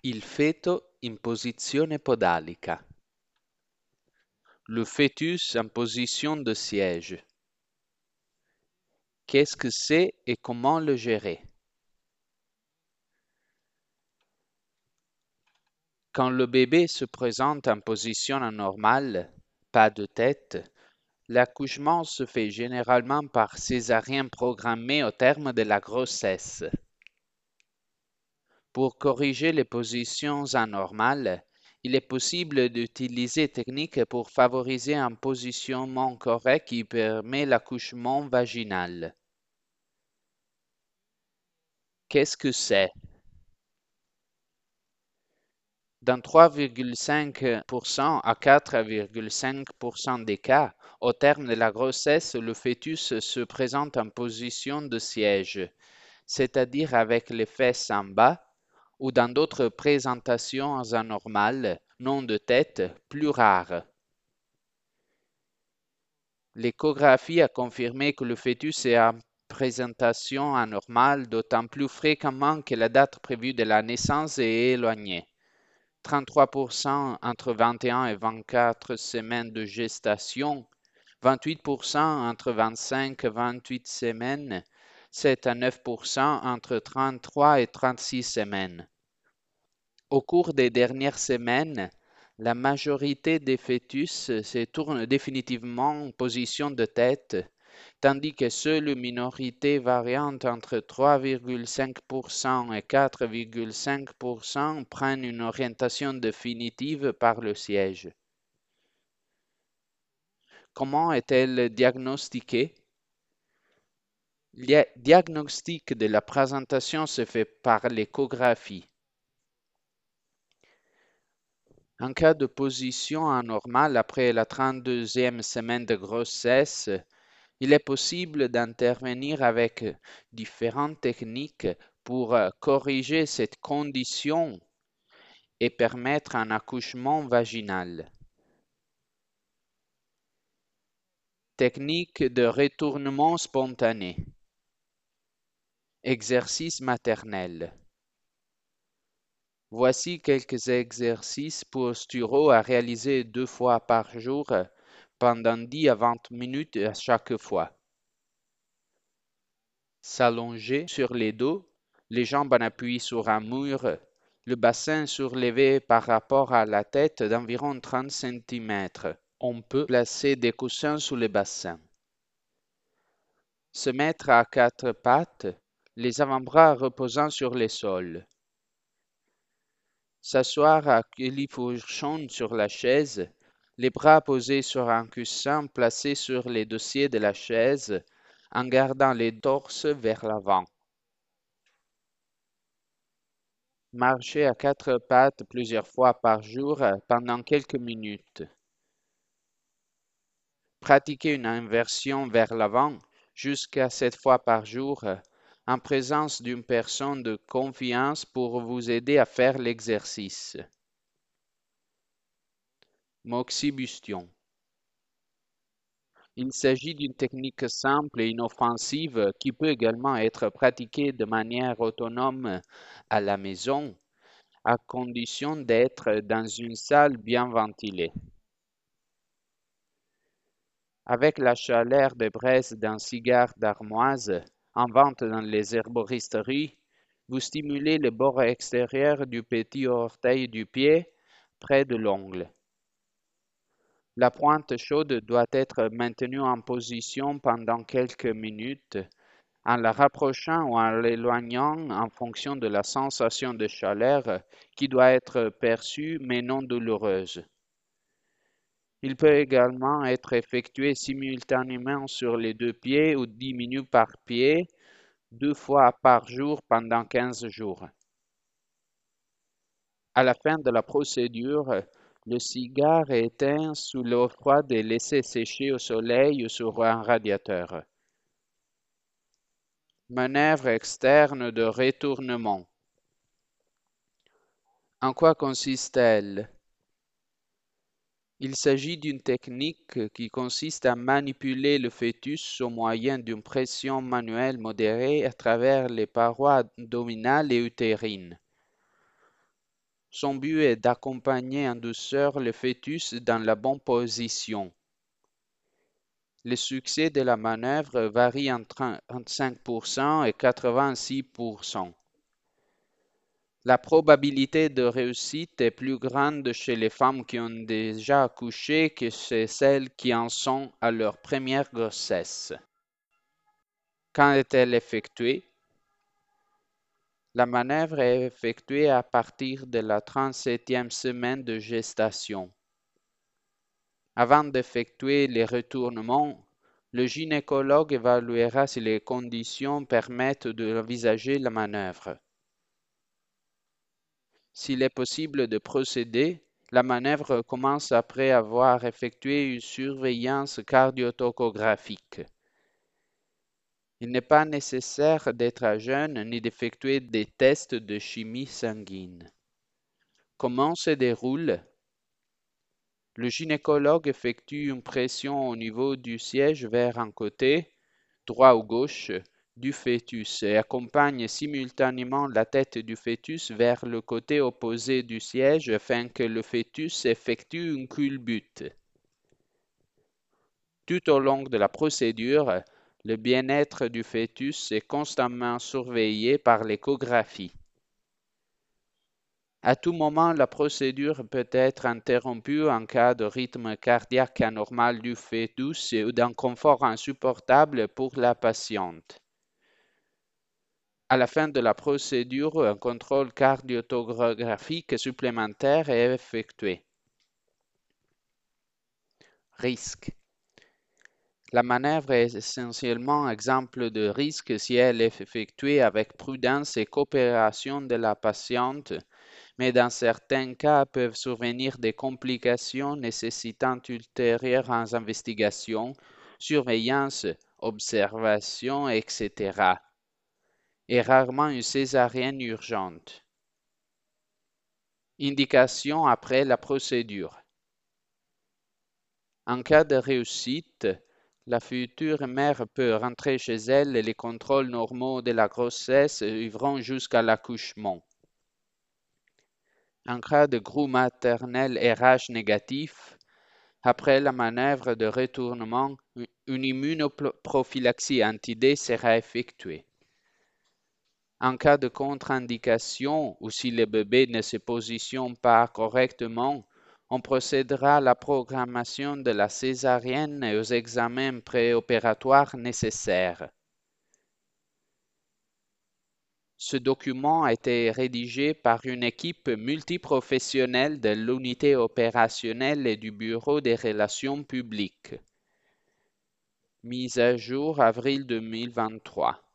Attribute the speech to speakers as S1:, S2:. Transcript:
S1: Il feto in posizione podalica. Le fœtus en position de siège. Qu'est-ce que c'est et comment le gérer? Quand le bébé se présente en position anormale, pas de tête, l'accouchement se fait généralement par césarienne programmée au terme de la grossesse. Pour corriger les positions anormales, il est possible d'utiliser techniques pour favoriser un positionnement correct qui permet l'accouchement vaginal. Qu'est-ce que c'est? Dans 3,5% à 4,5% des cas, au terme de la grossesse, le fœtus se présente en position de siège, c'est-à-dire avec les fesses en bas, ou dans d'autres présentations anormales, non de tête, plus rares. L'échographie a confirmé que le fœtus est en présentation anormale, d'autant plus fréquemment que la date prévue de la naissance est éloignée. 33% entre 21 et 24 semaines de gestation, 28% entre 25 et 28 semaines, 7 à 9% entre 33 et 36 semaines. Au cours des dernières semaines, la majorité des fœtus se tournent définitivement en position de tête, tandis que seule une minorité variante entre 3,5% et 4,5% prennent une orientation définitive par le siège. Comment est-elle diagnostiquée? Le diagnostic de la présentation se fait par l'échographie. En cas de position anormale après la 32e semaine de grossesse, il est possible d'intervenir avec différentes techniques pour corriger cette condition et permettre un accouchement vaginal. Technique de retournement spontané. Exercice maternel. Voici quelques exercices posturaux à réaliser 2 fois par jour pendant 10 à 20 minutes à chaque fois. S'allonger sur les dos, les jambes en appui sur un mur, le bassin surlevé par rapport à la tête d'environ 30 cm. On peut placer des coussins sous le bassin. Se mettre à quatre pattes, les avant-bras reposant sur le sol. S'asseoir à califourchon sur la chaise, les bras posés sur un coussin placé sur les dossiers de la chaise, en gardant les torses vers l'avant. Marcher à quatre pattes plusieurs fois par jour pendant quelques minutes. Pratiquer une inversion vers l'avant jusqu'à 7 fois par jour en présence d'une personne de confiance pour vous aider à faire l'exercice. Moxibustion. Il s'agit d'une technique simple et inoffensive qui peut également être pratiquée de manière autonome à la maison, à condition d'être dans une salle bien ventilée. Avec la chaleur des braises d'un cigare d'armoise en vente dans les herboristeries, vous stimulez le bord extérieur du petit orteil du pied près de l'ongle. La pointe chaude doit être maintenue en position pendant quelques minutes en la rapprochant ou en l'éloignant en fonction de la sensation de chaleur qui doit être perçue mais non douloureuse. Il peut également être effectué simultanément sur les deux pieds ou 10 minutes par pied, 2 fois par jour pendant 15 jours. À la fin de la procédure, le cigare est éteint sous l'eau froide et laissé sécher au soleil ou sur un radiateur. Manœuvre externe de retournement. En quoi consiste-t-elle? Il s'agit d'une technique qui consiste à manipuler le fœtus au moyen d'une pression manuelle modérée à travers les parois abdominales et utérines. Son but est d'accompagner en douceur le fœtus dans la bonne position. Le succès de la manœuvre varie entre 35% et 86%. La probabilité de réussite est plus grande chez les femmes qui ont déjà accouché que chez celles qui en sont à leur première grossesse. Quand est-elle effectuée? La manœuvre est effectuée à partir de la 37e semaine de gestation. Avant d'effectuer les retournements, le gynécologue évaluera si les conditions permettent d'envisager la manœuvre. S'il est possible de procéder, la manœuvre commence après avoir effectué une surveillance cardiotocographique. Il n'est pas nécessaire d'être à jeun ni d'effectuer des tests de chimie sanguine. Comment se déroule? Le gynécologue effectue une pression au niveau du siège vers un côté, droit ou gauche, du fœtus et accompagne simultanément la tête du fœtus vers le côté opposé du siège afin que le fœtus effectue une culbute. Tout au long de la procédure, le bien-être du fœtus est constamment surveillé par l'échographie. À tout moment, la procédure peut être interrompue en cas de rythme cardiaque anormal du fœtus ou d'inconfort insupportable pour la patiente. À la fin de la procédure, un contrôle cardiotographique supplémentaire est effectué. Risque. La manœuvre est essentiellement exemple de risque si elle est effectuée avec prudence et coopération de la patiente, mais dans certains cas peuvent survenir des complications nécessitant ultérieures investigations, surveillance, observation, etc., et rarement une césarienne urgente. Indication après la procédure. En cas de réussite, la future mère peut rentrer chez elle et les contrôles normaux de la grossesse suivront jusqu'à l'accouchement. En cas de groupe maternel RH négatif, après la manœuvre de retournement, une immunoprophylaxie anti-D sera effectuée. En cas de contre-indication ou si le bébé ne se positionne pas correctement, on procédera à la programmation de la césarienne et aux examens préopératoires nécessaires. Ce document a été rédigé par une équipe multiprofessionnelle de l'unité opérationnelle et du Bureau des relations publiques. Mise à jour avril 2023.